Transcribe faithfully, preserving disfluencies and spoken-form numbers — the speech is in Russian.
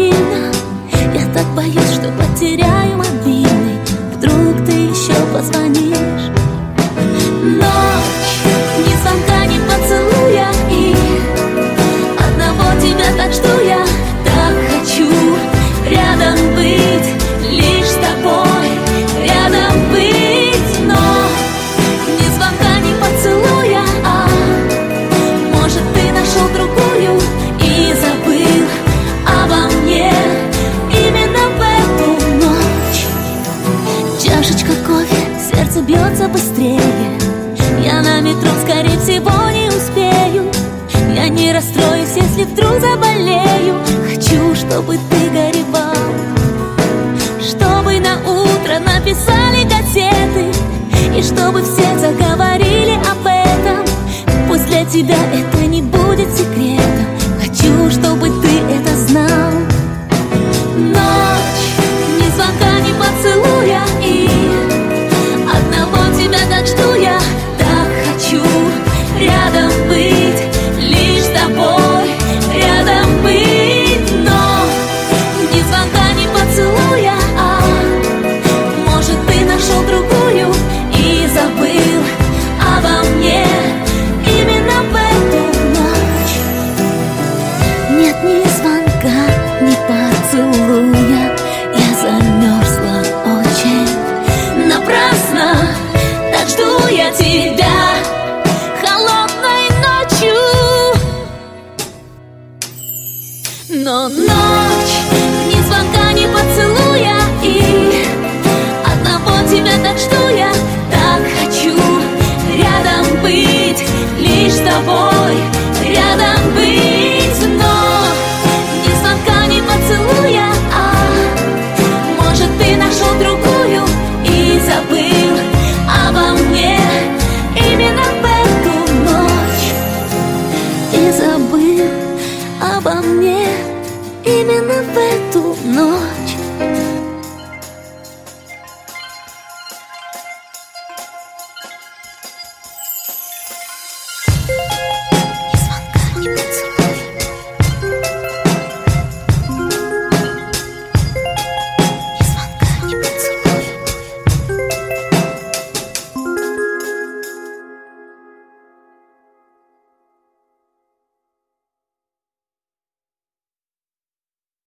сильно. Я так боюсь, что потеряю мобильный. Вдруг ты еще позвонишь. Ночь, ни звонка, ни поцелуя, и одного тебя так жду я. Так хочу рядом быть, лишь с тобой рядом быть. Но ни звонка, ни поцелуя, а может ты нашел другую и забыл обо мне именно в эту ночь. Чашечка кофе, сердце бьется быстрее. Я на метро, скорее всего, не успею. Я не расстроюсь, если вдруг заболею. Хочу, чтобы ты горевал, чтобы на утро написали газеты, и чтобы все заговорили об этом. Пусть для тебя это не будет секретом. Хочу, чтобы ты это знал. Ночь, ни звонка, ни поцелуя, и одного тебя так жду я. Так хочу рядом быть, лишь с тобой рядом быть. Но ни звонка, ни поцелуя, а может ты нашел другую и забыл обо мне именно в эту ночь. Нет ни звонка, ни поцелуя. Я замерзла очень напрасно. Так жду я тебя холодной ночью. Но ночь, ни звонка, ни поцелуя, и одного тебя так жду я. Так хочу рядом быть, лишь с тобой рядом быть. Но ни звонка, ни поцелуя, а может ты нашел другую и забыл обо мне именно в эту ночь. И забыл обо мне именно